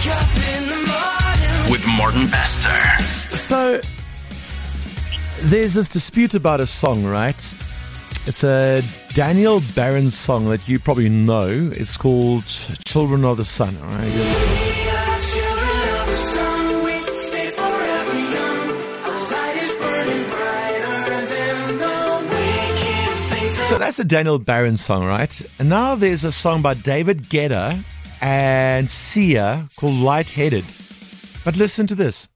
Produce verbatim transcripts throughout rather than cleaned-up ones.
With Martin Bester. So, there's this dispute about a song, right? It's a Daniel Barron song that you probably know. It's called Children of the Sun, all right? So that's a Daniel Barron song, right? And now there's a song by David Guetta and Sia called Lightheaded. But listen to this.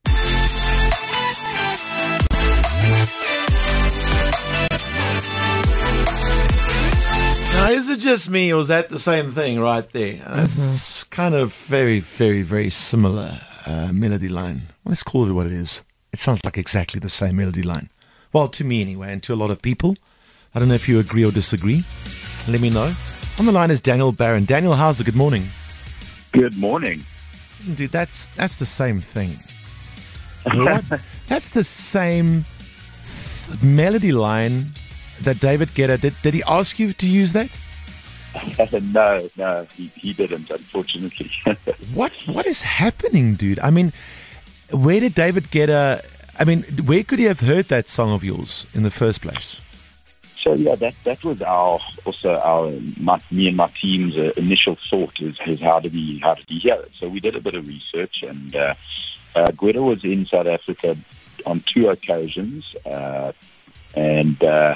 Now, is it just me, or is that the same thing right there? That's mm-hmm. kind of very, very, very similar uh, melody line. Let's call it what it is. It sounds like exactly the same melody line. Well, to me anyway, and to a lot of people. I don't know if you agree or disagree. Let me know. On the line is Daniel Barron. Daniel Hauser, good morning. Good morning. Listen, dude, that's that's the same thing. What? That's the same th- melody line that David Guetta did. Did he ask you to use that? no, no, he, he didn't, unfortunately. What What is happening, dude? I mean, where did David Guetta... I mean, where could he have heard that song of yours in the first place? So yeah, that that was our also our my, me and my team's uh, initial thought is, is how did he how did he hear it? So we did a bit of research, and uh, uh, Guetta was in South Africa on two occasions, uh, and uh,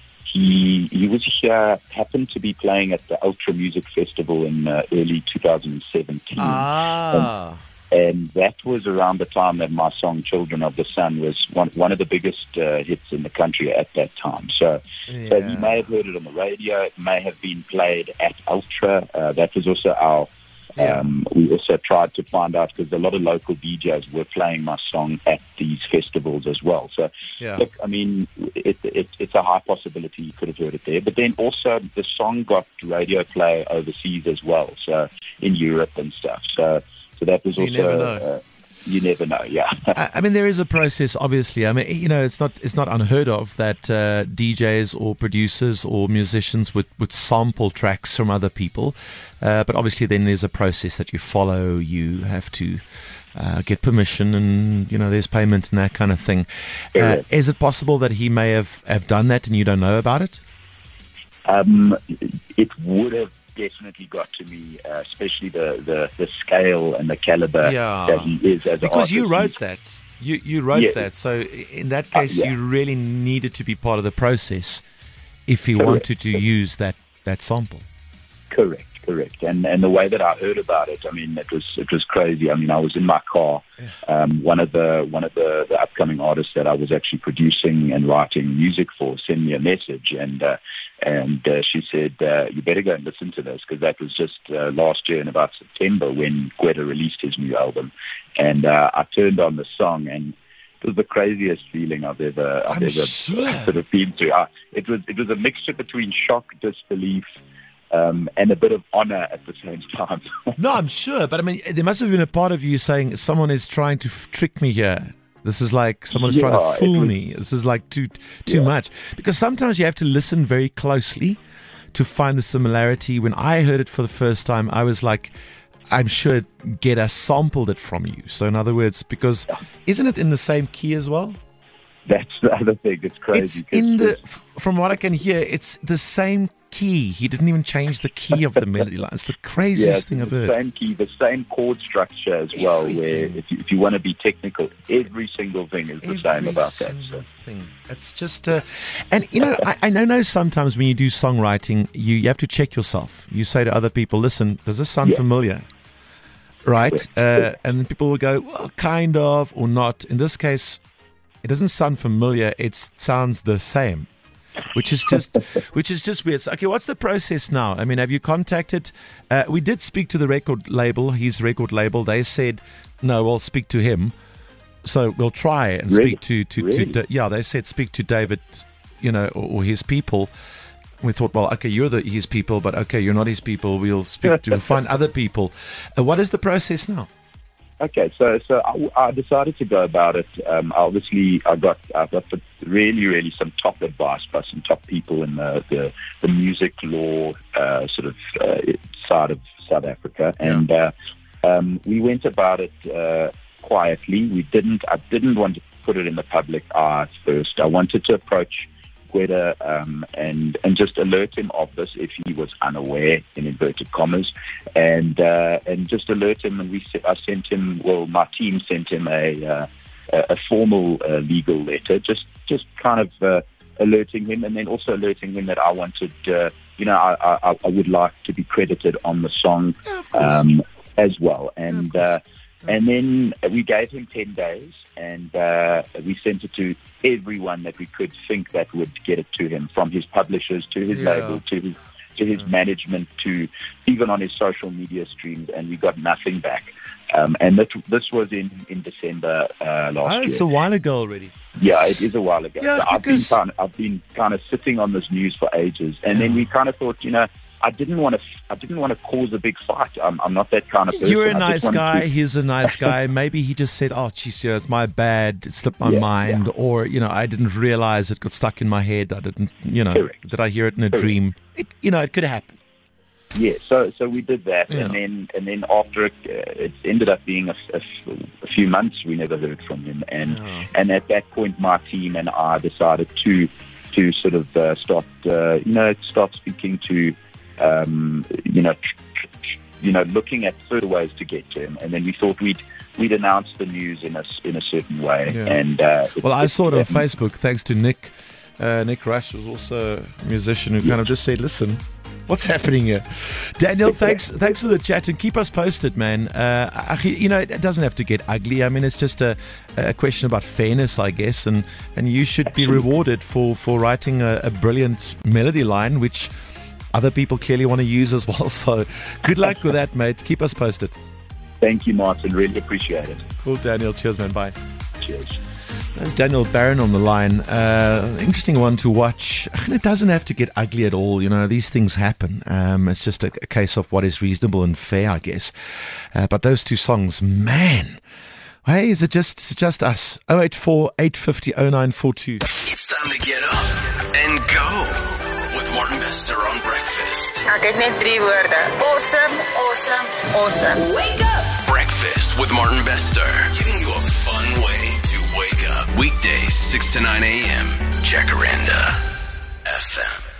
he he was here, happened to be playing at the Ultra Music Festival in uh, early two thousand seventeen. Ah. And, And that was around the time that my song "Children of the Sun" was one one of the biggest uh, hits in the country at that time. So, yeah. so he may have heard it on the radio. It may have been played at Ultra. Uh, that was also our. Yeah. Um, we also tried to find out because a lot of local D Js were playing my song at these festivals as well. So, yeah. look, I mean, it, it, it's a high possibility you could have heard it there. But then also the song got radio play overseas as well, so in Europe and stuff. So. So that was you also, never know. Uh, you never know, yeah. I, I mean, there is a process, obviously. I mean, you know, it's not it's not unheard of that uh, D Js or producers or musicians would, would sample tracks from other people. Uh, but obviously then there's a process that you follow. You have to uh, get permission and, you know, there's payment and that kind of thing. Uh, is it possible that he may have, have done that and you don't know about it? Um, it would have definitely got to me, uh, especially the, the, the scale and the caliber yeah. that he is as an because artist. you wrote that. You you wrote yeah. that. So in that case, uh, yeah. you really needed to be part of the process if you Correct. wanted to use that, that sample. Correct. Correct, and and the way that I heard about it, I mean, it was it was crazy. I mean, I was in my car. Um, one of the one of the, the upcoming artists that I was actually producing and writing music for sent me a message, and uh, and uh, she said, uh, "You better go and listen to this," because that was just uh, last year in about September when Guetta released his new album, and uh, I turned on the song and. It was the craziest feeling I've ever I've I'm ever sure. sort of been through. I, it was it was a mixture between shock, disbelief. Um, and a bit of honor at the same time. No, I'm sure. But I mean, there must have been a part of you saying, someone is trying to f- trick me here. This is like, someone's yeah, trying to fool was, me. This is like too too yeah. much. Because sometimes you have to listen very closely to find the similarity. When I heard it for the first time, I was like, I'm sure Guetta sampled it from you. So in other words, because yeah. isn't it in the same key as well? That's the other thing. It's crazy. It's in the, from what I can hear, it's the same key. He didn't even change the key of the melody line. It's the craziest yeah, thing I've the heard. The same key, the same chord structure as well, Everything. where if you, if you want to be technical, every single thing is the Every same about that. single So. thing. It's just, uh, and you know, I, I know sometimes when you do songwriting, you, you have to check yourself. You say to other people, listen, does this sound Yeah. familiar? Right? Uh, and then people will go, well, kind of, or not. In this case, it doesn't sound familiar. It sounds the same. Which is just, which is just weird. So, okay, what's the process now? I mean, have you contacted? Uh, we did speak to the record label, his record label. They said, no, we'll speak to him. So we'll try and Really? speak to to, Really? to yeah. They said speak to David, you know, or, or his people. We thought, well, okay, you're the his people, but okay, you're not his people. We'll speak to we'll find other people. Uh, what is the process now? Okay, so so I, I decided to go about it. Um, obviously, I got I got the really really some top advice by some top people in the the, the music law uh, sort of uh, side of South Africa, and uh, Um, we went about it uh, quietly. We didn't. I didn't want to put it in the public eye first. I wanted to approach Gwede um, and and just alert him of this if he was unaware, in inverted commas, and uh, and just alert him. And we I sent him. Well, my team sent him a uh, a formal uh, legal letter, just just kind of uh, alerting him, and then also alerting him that I wanted, uh, you know, I, I I would like to be credited on the song yeah, um, as well, and. Yeah, uh, And then we gave him ten days, and uh, we sent it to everyone that we could think that would get it to him, from his publishers to his yeah. label to his to his yeah. management to even on his social media streams, and we got nothing back. Um, and that, this was in in December uh, last oh, year. It's a while ago already. Yeah, it is a while ago. Yeah, so I've been because... kind of, I've been kind of sitting on this news for ages, and yeah. then we kind of thought, you know. I didn't want to. I didn't want to cause a big fight. I'm, I'm not that kind of person. You're a nice guy. To... He's a nice guy. Maybe he just said, "Oh, geez, yeah, it's my bad. It slipped my yeah, mind," yeah. or you know, I didn't realize it got stuck in my head. I didn't, you know, Correct. did I hear it in a Correct. dream? It, you know, it could happen. Yeah. So, so we did that, Yeah. and then, and then after it, uh, it ended up being a, a, a few months. We never heard from him, and Yeah. and at that point, my team and I decided to to sort of uh, start, uh, you know, start speaking to. Um, you know, tr- tr- you know, looking at further ways to get to him, and then we thought we'd we'd announce the news in a in a certain way. Yeah. And uh, well, I it, saw it on it, Facebook thanks to Nick. Uh, Nick Rush was also a musician who Yeah. kind of just said, "Listen, what's happening here?" Daniel, thanks thanks for the chat, and keep us posted, man. Uh, you know, it doesn't have to get ugly. I mean, it's just a, a question about fairness, I guess, and, and you should Absolutely. be rewarded for, for writing a, a brilliant melody line, which other people clearly want to use as well. So good luck with that, mate. Keep us posted. Thank you, Martin. Really appreciate it. Cool, Daniel. Cheers, man. Bye. Cheers. There's Daniel Barron on the line. Uh, interesting one to watch. And it doesn't have to get ugly at all. You know, these things happen. Um, it's just a, a case of what is reasonable and fair, I guess. Uh, but those two songs, man. Hey, is it just it's just us? oh eight four, eight five zero, oh nine four two. It's time to get up and go with Martin Bester on Breakfast. Ek het net drie woorde. Awesome, awesome, awesome. Wake up! Breakfast with Martin Bester, giving you a fun way to wake up. Weekdays, six to nine a.m. Jacaranda F M.